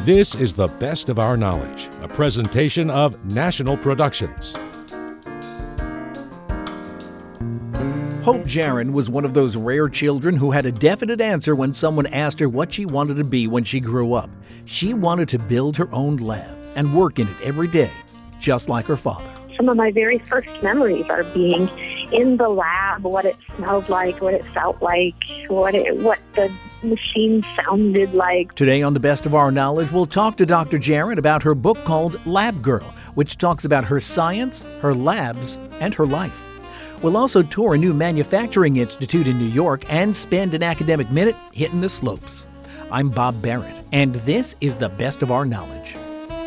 This is The Best of Our Knowledge, a presentation of National Productions. Hope Jahren was one of those rare children who had a definite answer when someone asked her what she wanted to be when she grew up. She wanted to build her own lab and work in it every day, just like her father. Some of my very first memories are being in the lab, what it smelled like, what it felt like, what the machine sounded like. Today on The Best of Our Knowledge, we'll talk to Dr. Jahren about her book called Lab Girl, which talks about her science, her labs, and her life. We'll also tour a new manufacturing institute in New York and spend an academic minute hitting the slopes. I'm Bob Barrett, and this is The Best of Our Knowledge.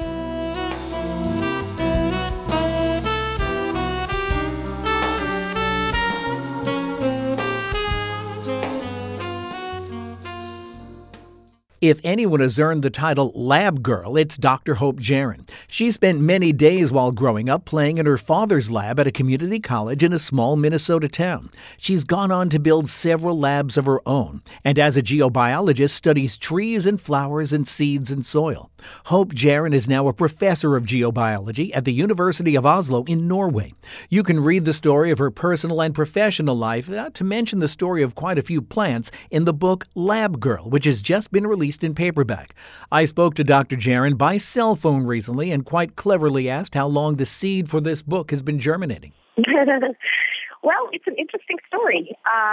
If anyone has earned the title Lab Girl, it's Dr. Hope Jahren. She spent many days while growing up playing in her father's lab at a community college in a small Minnesota town. She's gone on to build several labs of her own, and as a geobiologist studies trees and flowers and seeds and soil. Hope Jahren is now a professor of geobiology at the University of Oslo in Norway. You can read the story of her personal and professional life, not to mention the story of quite a few plants, in the book Lab Girl, which has just been released in paperback. I spoke to Dr. Jahren by cell phone recently and quite cleverly asked how long the seed for this book has been germinating. Well, it's an interesting story.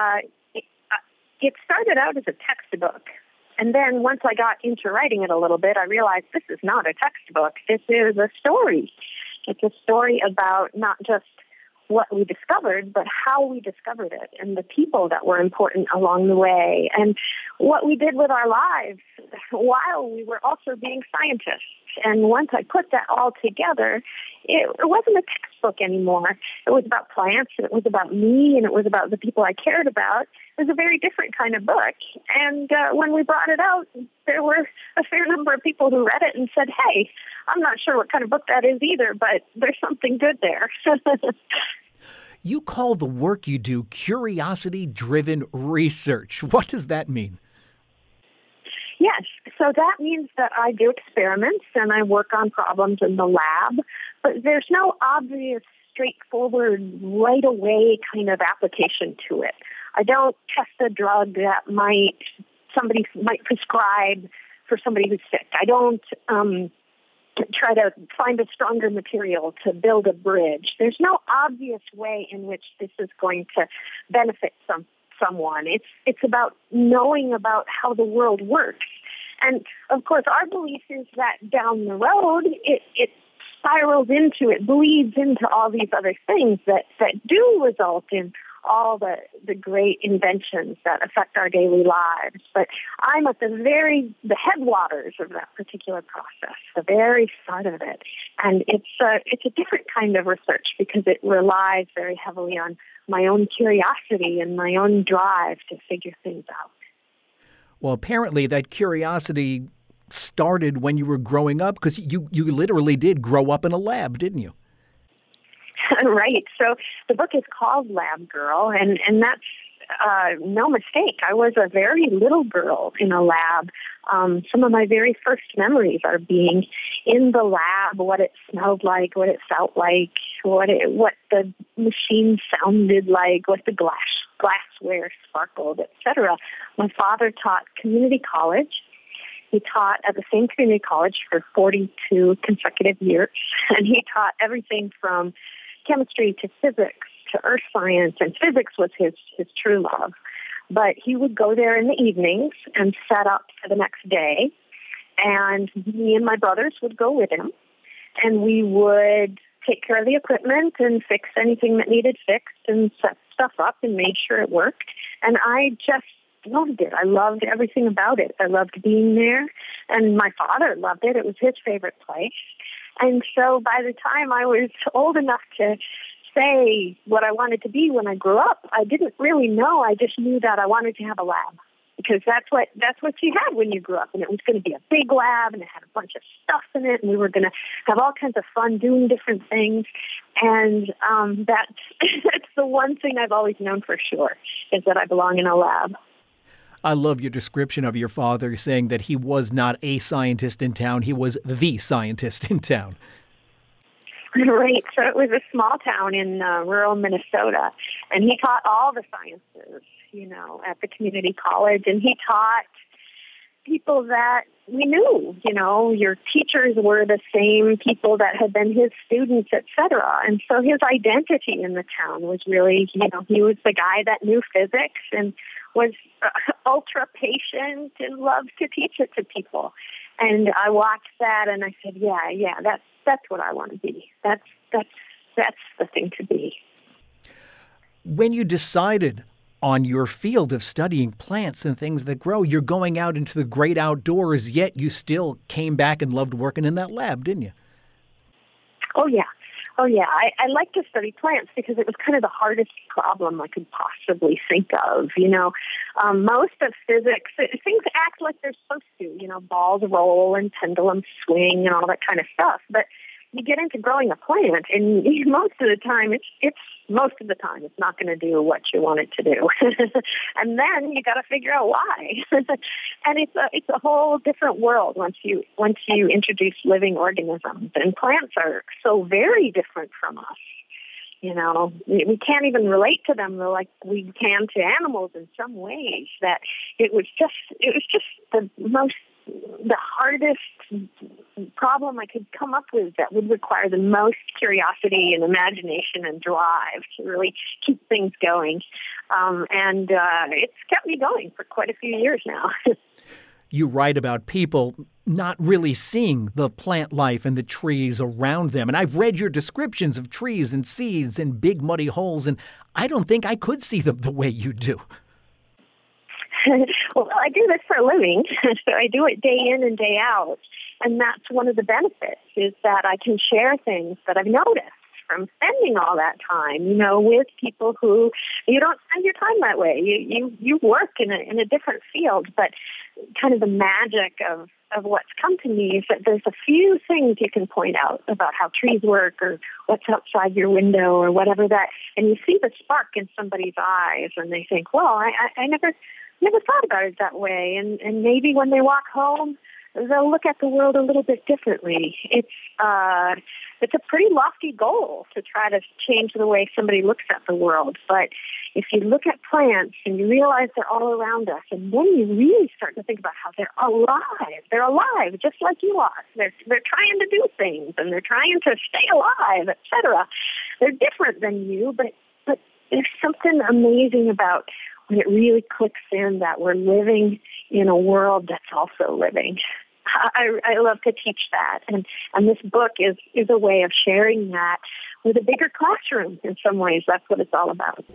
It started out as a textbook. And then once I got into writing it a little bit, I realized this is not a textbook. This is a story. It's a story about not just what we discovered, but how we discovered it and the people that were important along the way and what we did with our lives while we were also being scientists. And once I put that all together, it wasn't a textbook anymore. It was about plants, and it was about me, and it was about the people I cared about. It was a very different kind of book. And when we brought it out, there were a fair number of people who read it and said, hey, I'm not sure what kind of book that is either, but there's something good there. You call the work you do curiosity-driven research. What does that mean? Yes, so that means that I do experiments and I work on problems in the lab, but there's no obvious, straightforward, right away kind of application to it. I don't test a drug that somebody might prescribe for somebody who's sick. I don't try to find a stronger material to build a bridge. There's no obvious way in which this is going to benefit someone. It's about knowing about how the world works. And, of course, our belief is that down the road, it spirals into, it bleeds into all these other things that do result in all the great inventions that affect our daily lives. But I'm at the headwaters of that particular process, the very start of it. And it's a different kind of research because it relies very heavily on my own curiosity and my own drive to figure things out. Well, apparently that curiosity started when you were growing up because you literally did grow up in a lab, didn't you? Right. So the book is called Lab Girl, and that's no mistake. I was a very little girl in a lab. Some of my very first memories are being in the lab, what it smelled like, what it felt like, what the machine sounded like, what the glassware sparkled, etc. My father taught community college. He taught at the same community college for 42 consecutive years, and he taught everything from chemistry to physics to earth science, and physics was his true love. But he would go there in the evenings and set up for the next day, and me and my brothers would go with him, and we would take care of the equipment and fix anything that needed fixed and set stuff up and made sure it worked. And I just loved it. I loved everything about it. I loved being there, and my father loved it. It was his favorite place. And so by the time I was old enough to say what I wanted to be when I grew up, I didn't really know. I just knew that I wanted to have a lab because that's what you had when you grew up. And it was going to be a big lab, and it had a bunch of stuff in it, and we were going to have all kinds of fun doing different things. And that's the one thing I've always known for sure, is that I belong in a lab. I love your description of your father saying that he was not a scientist in town, he was the scientist in town. Right. So it was a small town in rural Minnesota, and he taught all the sciences, at the community college, and he taught people that we knew, your teachers were the same people that had been his students, et cetera. And so his identity in the town was really, he was the guy that knew physics and was ultra patient and loved to teach it to people. And I watched that and I said, yeah, that's what I want to be. That's the thing to be. When you decided on your field of studying plants and things that grow, you're going out into the great outdoors, yet you still came back and loved working in that lab, didn't you? Oh, yeah. I like to study plants because it was kind of the hardest problem I could possibly think of. Most of physics, things act like they're supposed to. Balls roll and pendulums swing and all that kind of stuff. But you get into growing a plant, and most of the time, it's not going to do what you want it to do, and then you got to figure out why. And it's a whole different world once you introduce living organisms, and plants are so very different from us. We can't even relate to them like we can to animals in some ways. That it was just the hardest problem I could come up with that would require the most curiosity and imagination and drive to really keep things going. And it's kept me going for quite a few years now. You write about people not really seeing the plant life and the trees around them. And I've read your descriptions of trees and seeds and big muddy holes, and I don't think I could see them the way you do. Well, I do this for a living, so I do it day in and day out. And that's one of the benefits, is that I can share things that I've noticed from spending all that time, with people who you don't spend your time that way. You work in a different field, but kind of the magic of what's come to me is that there's a few things you can point out about how trees work or what's outside your window or whatever that, and you see the spark in somebody's eyes and they think, well, I never thought about it that way. And maybe when they walk home, they'll look at the world a little bit differently. It's a pretty lofty goal to try to change the way somebody looks at the world. But if you look at plants and you realize they're all around us, and then you really start to think about how they're alive just like you are. They're trying to do things and they're trying to stay alive, etc. They're different than you, but there's something amazing about when it really clicks in that we're living in a world that's also living. I love to teach that, and this book is a way of sharing that with a bigger classroom. In some ways, that's what it's all about.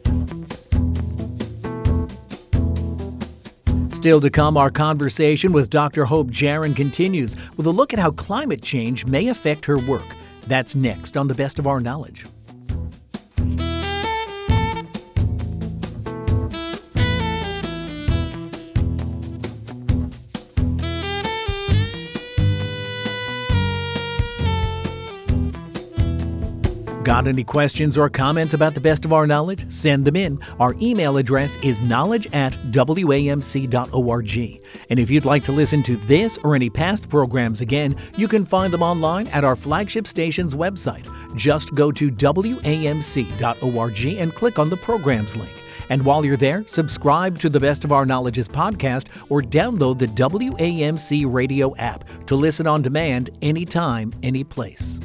Still to come, our conversation with Dr. Hope Jahren continues with a look at how climate change may affect her work. That's next on The Best of Our Knowledge. Got any questions or comments about The Best of Our Knowledge? Send them in. Our email address is knowledge@wamc.org. And if you'd like to listen to this or any past programs again, you can find them online at our flagship station's website. Just go to wamc.org and click on the programs link. And while you're there, subscribe to the Best of Our Knowledge's podcast or download the WAMC radio app to listen on demand anytime, any place.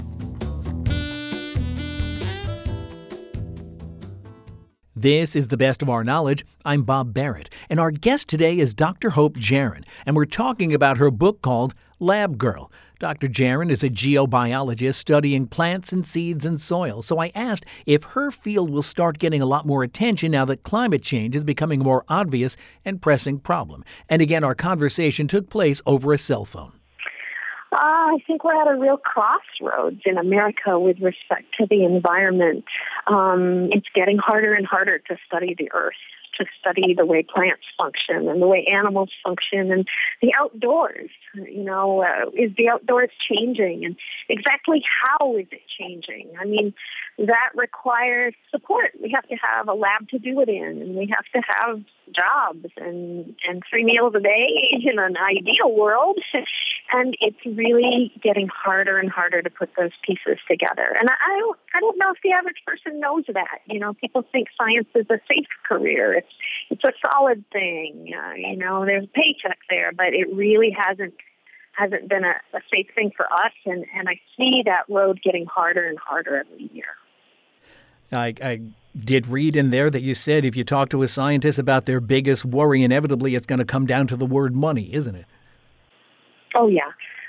This is The Best of Our Knowledge. I'm Bob Barrett, and our guest today is Dr. Hope Jahren, and we're talking about her book called Lab Girl. Dr. Jahren is a geobiologist studying plants and seeds and soil, so I asked if her field will start getting a lot more attention now that climate change is becoming a more obvious and pressing problem. And again, our conversation took place over a cell phone. I think we're at a real crossroads in America with respect to the environment. It's getting harder and harder to study the Earth, to study the way plants function and the way animals function and the outdoors. Is the outdoors changing, and exactly how is it changing? I mean, that requires support. We have to have a lab to do it in, and we have to have jobs and 3 meals a day in an ideal world. And it's really getting harder and harder to put those pieces together. And I don't know if the average person knows that. People think science is a safe career. It's a solid thing. There's a paycheck there, but it really hasn't been a safe thing for us. And I see that road getting harder and harder every year. I did read in there that you said if you talk to a scientist about their biggest worry, inevitably it's going to come down to the word money, isn't it? Oh, yeah.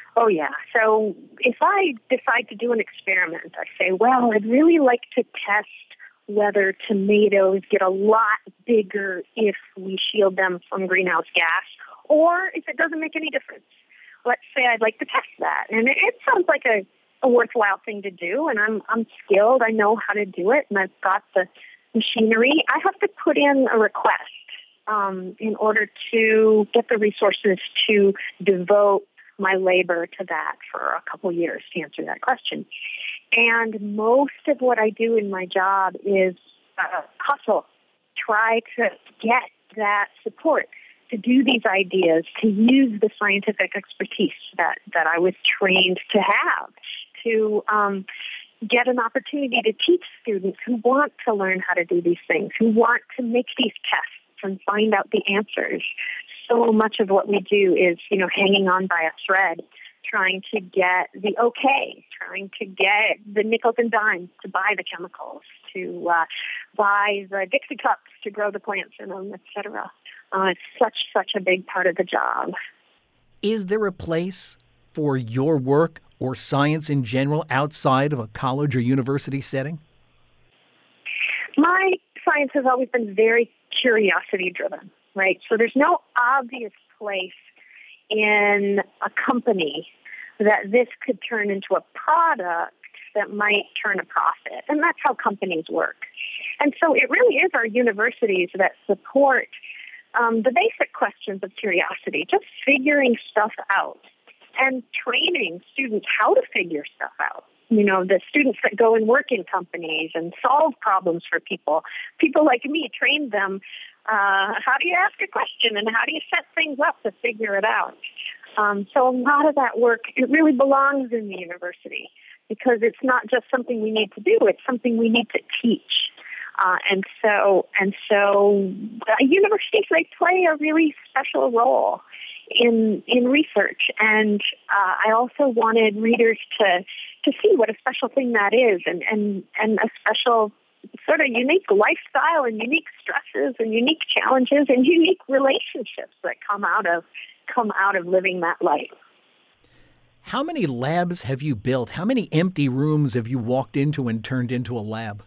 So if I decide to do an experiment, I say, well, I'd really like to test whether tomatoes get a lot bigger if we shield them from greenhouse gas, or if it doesn't make any difference. Let's say I'd like to test that. And it sounds like a worthwhile thing to do, and I'm skilled. I know how to do it, and I've got the machinery. I have to put in a request in order to get the resources to devote my labor to that for a couple years to answer that question. And most of what I do in my job is hustle, try to get that support to do these ideas, to use the scientific expertise that I was trained to have, to get an opportunity to teach students who want to learn how to do these things, who want to make these tests and find out the answers. So much of what we do is, hanging on by a thread, trying to get the okay, trying to get the nickels and dimes to buy the chemicals, to buy the Dixie cups to grow the plants in them, et cetera. It's such a big part of the job. Is there a place for your work or science in general outside of a college or university setting? My science has always been very curiosity-driven, right? So there's no obvious place in a company that this could turn into a product that might turn a profit. And that's how companies work. And so it really is our universities that support the basic questions of curiosity, just figuring stuff out and training students how to figure stuff out. The students that go and work in companies and solve problems for people like me, trained them. How do you ask a question and how do you set things up to figure it out? So a lot of that work, it really belongs in the university because it's not just something we need to do, it's something we need to teach. And so universities, they play a really special role in research. And I also wanted readers to see what a special thing that is and a special sort of unique lifestyle and unique stresses and unique challenges and unique relationships that come out of living that life. How many labs have you built? How many empty rooms have you walked into and turned into a lab?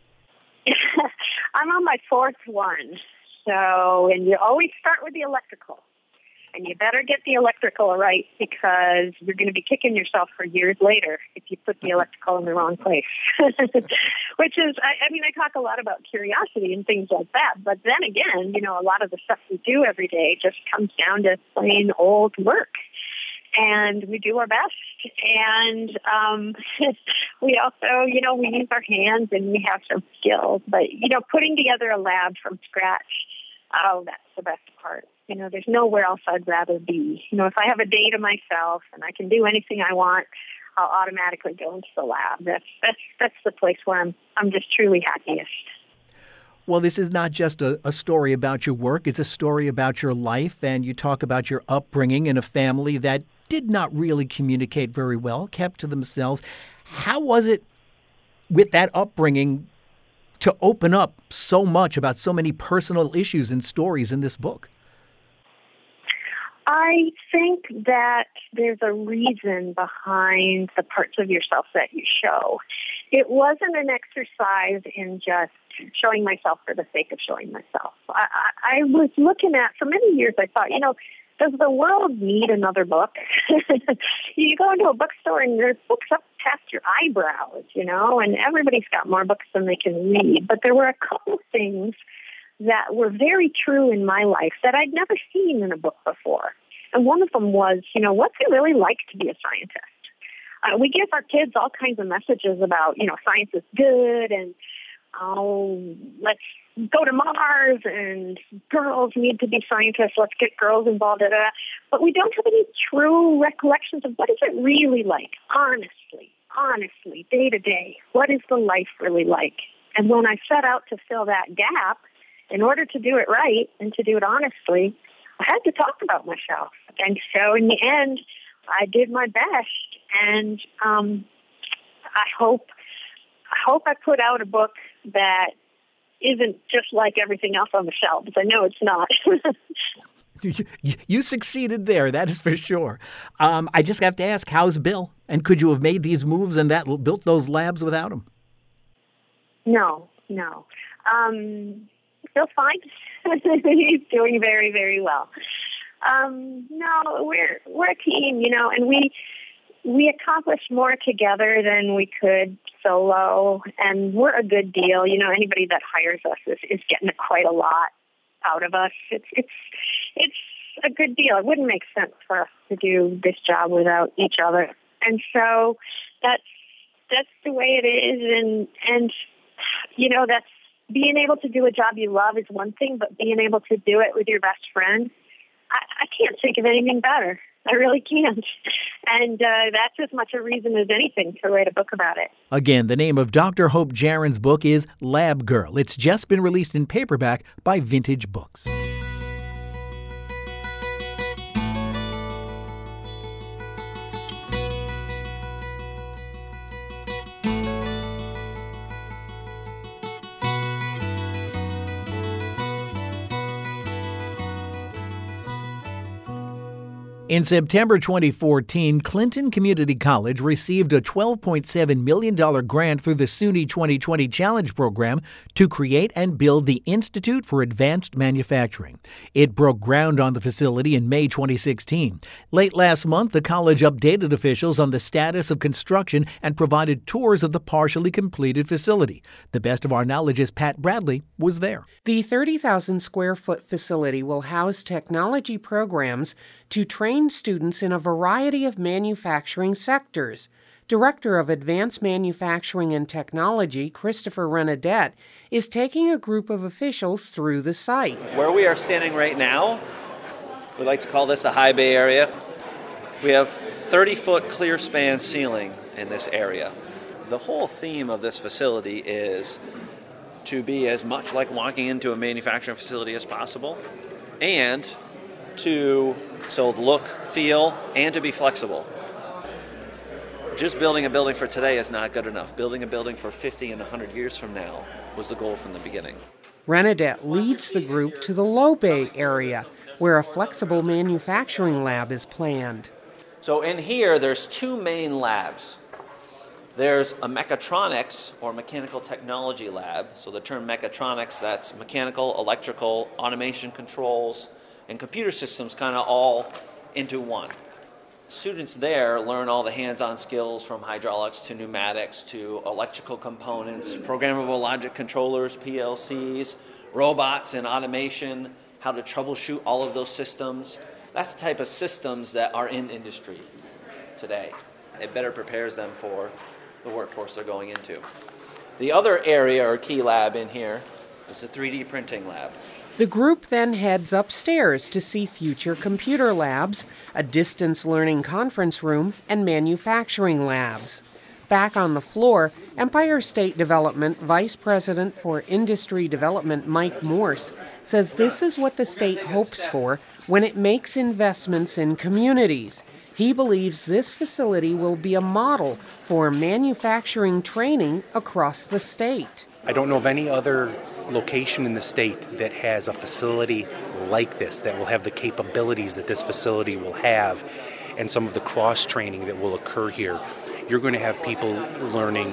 I'm on my 4th one. And you always start with the electrical. And you better get the electrical right because you're going to be kicking yourself for years later if you put the electrical in the wrong place. Which is, I talk a lot about curiosity and things like that. But then again, a lot of the stuff we do every day just comes down to plain old work. And we do our best. And we also, we use our hands and we have some skills. But, putting together a lab from scratch, that's the best part. There's nowhere else I'd rather be. If I have a day to myself and I can do anything I want, I'll automatically go into the lab. That's the place where I'm just truly happiest. Well, this is not just a story about your work. It's a story about your life, and you talk about your upbringing in a family that did not really communicate very well, kept to themselves. How was it with that upbringing to open up so much about so many personal issues and stories in this book? I think that there's a reason behind the parts of yourself that you show. It wasn't an exercise in just showing myself for the sake of showing myself. I was looking at, for many years, I thought, does the world need another book? You go into a bookstore and there's books up past your eyebrows, and everybody's got more books than they can read. But there were a couple things that were very true in my life that I'd never seen in a book before. And one of them was, what's it really like to be a scientist? We give our kids all kinds of messages about, science is good and, let's go to Mars and girls need to be scientists. Let's get girls involved. But we don't have any true recollections of what is it really like, honestly, day to day. What is the life really like? And when I set out to fill that gap, in order to do it right and to do it honestly, I had to talk about myself. And so in the end, I did my best. And I hope I put out a book that isn't just like everything else on the shelves. I know it's not. You succeeded there, that is for sure. I just have to ask, how's Bill? And could you have made these moves and built those labs without him? No. Bill's fine. He's doing very, very well. No, we're a team, and we accomplish more together than we could solo, and we're a good deal. Anybody that hires us is getting quite a lot out of us. It's a good deal. It wouldn't make sense for us to do this job without each other, and so that's the way it is. And that's being able to do a job you love is one thing, but being able to do it with your best friend, I can't think of anything better. I really can't. And that's as much a reason as anything to write a book about it. Again, the name of Dr. Hope Jaron's book is Lab Girl. It's just been released in paperback by Vintage Books. In September 2014, Clinton Community College received a $12.7 million grant through the SUNY 2020 Challenge Program to create and build the Institute for Advanced Manufacturing. It broke ground on the facility in May 2016. Late last month, the college updated officials on the status of construction and provided tours of the partially completed facility. The best of our knowledge's Pat Bradley was there. The 30,000 square foot facility will house technology programs to train students in a variety of manufacturing sectors. Director of Advanced Manufacturing and Technology, Christopher Renadette, is taking a group of officials through the site. Where we are standing right now, we like to call this the High Bay area. We have 30-foot clear span ceiling in this area. The whole theme of this facility is to be as much like walking into a manufacturing facility as possible, and to look, feel, and to be flexible. Just building a building for today is not good enough. Building a building for 50 and 100 years from now was the goal from the beginning. Renadette leads the group to the Low Bay area, where a flexible manufacturing lab is planned. So in here, there's two main labs. There's a mechatronics or mechanical technology lab. So the term mechatronics, that's mechanical, electrical, automation controls, and computer systems kind of all into one. Students there learn all the hands-on skills from hydraulics to pneumatics to electrical components, programmable logic controllers, PLCs, robots and automation, how to troubleshoot all of those systems. That's the type of systems that are in industry today. It better prepares them for the workforce they're going into. The other area or key lab in here is the 3D printing lab. The group then heads upstairs to see future computer labs, a distance learning conference room, and manufacturing labs. Back on the floor, Empire State Development Vice President for Industry Development Mike Morse says this is what the state hopes for when it makes investments in communities. He believes this facility will be a model for manufacturing training across the state. I don't know of any other location in the state that has a facility like this, that will have the capabilities that this facility will have and some of the cross-training that will occur here. You're going to have people learning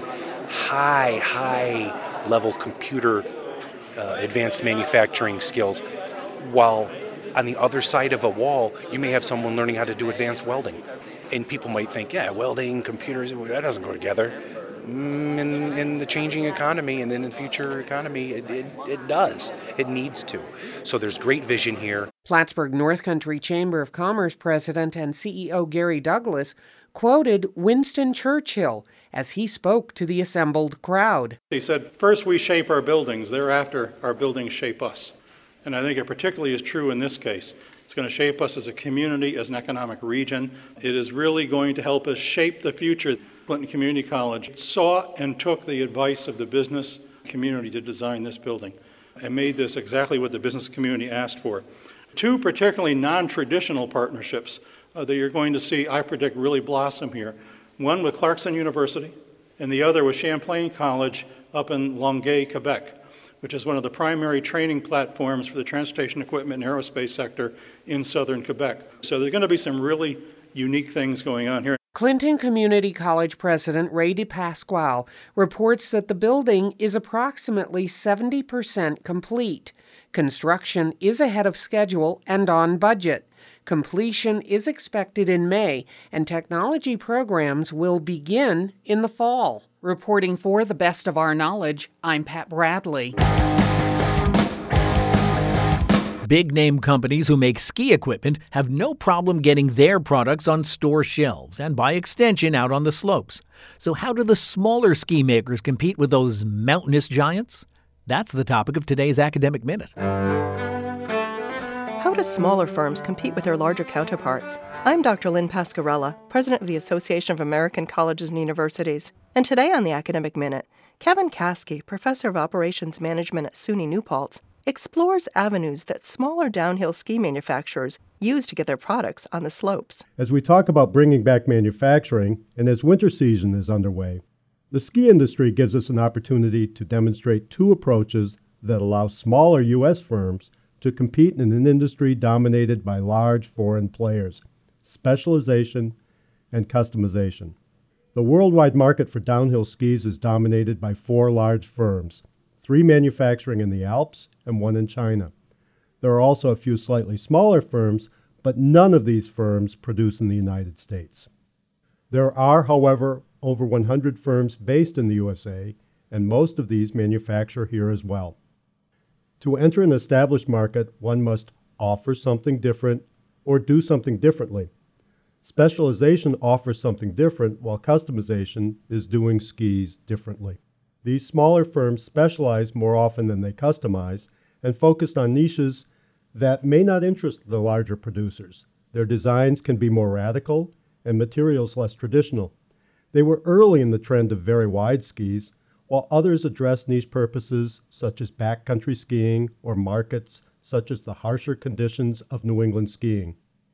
high-level computer advanced manufacturing skills, while on the other side of a wall, you may have someone learning how to do advanced welding. And people might think, yeah, welding, computers, that doesn't go together. in the changing economy and then in the future economy, it does. It needs to. So there's great vision here. Plattsburgh North Country Chamber of Commerce President and CEO Gary Douglas quoted Winston Churchill as he spoke to the assembled crowd. He said, "First we shape our buildings, thereafter our buildings shape us." And I think it particularly is true in this case. It's going to shape us as a community, as an economic region. It is really going to help us shape the future. Clinton Community College saw and took the advice of the business community to design this building and made this exactly what the business community asked for. Two particularly non-traditional partnerships that you're going to see, I predict, really blossom here. One with Clarkson University and the other with Champlain College up in Longueuil, Quebec, which is one of the primary training platforms for the transportation equipment and aerospace sector in southern Quebec. So there's going to be some really unique things going on here. Clinton Community College President Ray DePasquale reports that the building is approximately 70% complete. Construction is ahead of schedule and on budget. Completion is expected in May, and technology programs will begin in the fall. Reporting for the Best of Our Knowledge, I'm Pat Bradley. Big-name companies who make ski equipment have no problem getting their products on store shelves and, by extension, out on the slopes. So how do the smaller ski makers compete with those mountainous giants? That's the topic of today's Academic Minute. How do smaller firms compete with their larger counterparts? I'm Dr. Lynn Pascarella, President of the Association of American Colleges and Universities. And today on the Academic Minute, Kevin Caskey, Professor of Operations Management at SUNY New Paltz, explores avenues that smaller downhill ski manufacturers use to get their products on the slopes. As we talk about bringing back manufacturing, and as winter season is underway, the ski industry gives us an opportunity to demonstrate two approaches that allow smaller U.S. firms to compete in an industry dominated by large foreign players: specialization and customization. The worldwide market for downhill skis is dominated by four large firms, 3 manufacturing in the Alps and 1 in China. There are also a few slightly smaller firms, but none of these firms produce in the United States. There are, however, over 100 firms based in the USA, and most of these manufacture here as well. To enter an established market, one must offer something different or do something differently. Specialization offers something different, while customization is doing skis differently. These smaller firms specialize more often than they customize and focused on niches that may not interest the larger producers. Their designs can be more radical and materials less traditional. They were early in the trend of very wide skis, while others address niche purposes such as backcountry skiing or markets such as the harsher conditions of New England skiing.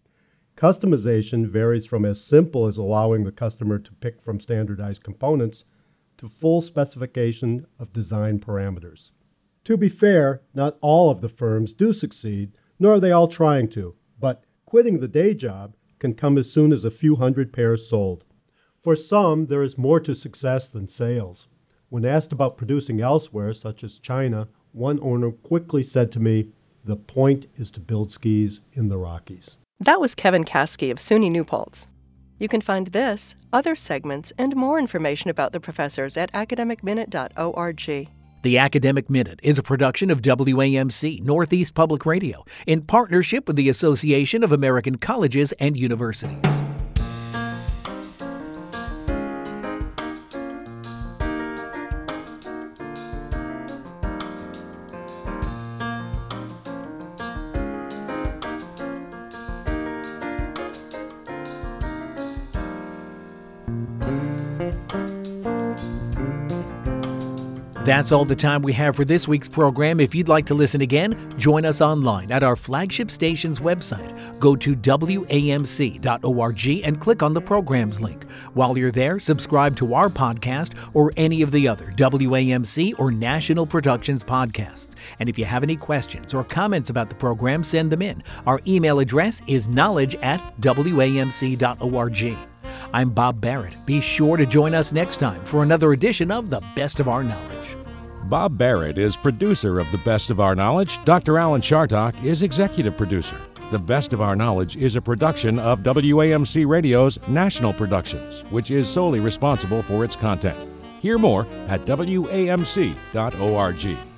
Customization varies from as simple as allowing the customer to pick from standardized components to full specification of design parameters. To be fair, not all of the firms do succeed, nor are they all trying to, but quitting the day job can come as soon as a few hundred pairs sold. For some, there is more to success than sales. When asked about producing elsewhere, such as China, one owner quickly said to me, "The point is to build skis in the Rockies." That was Kevin Caskey of SUNY New Paltz. You can find this, other segments, and more information about the professors at academicminute.org. The Academic Minute is a production of WAMC Northeast Public Radio in partnership with the Association of American Colleges and Universities. That's all the time we have for this week's program. If you'd like to listen again, join us online at our flagship station's website. Go to WAMC.org and click on the programs link. While you're there, subscribe to our podcast or any of the other WAMC or National Productions podcasts. And if you have any questions or comments about the program, send them in. Our email address is knowledge@WAMC.org. I'm Bob Barrett. Be sure to join us next time for another edition of The Best of Our Knowledge. Bob Barrett is producer of The Best of Our Knowledge. Dr. Alan Chartock is executive producer. The Best of Our Knowledge is a production of WAMC Radio's National Productions, which is solely responsible for its content. Hear more at WAMC.org.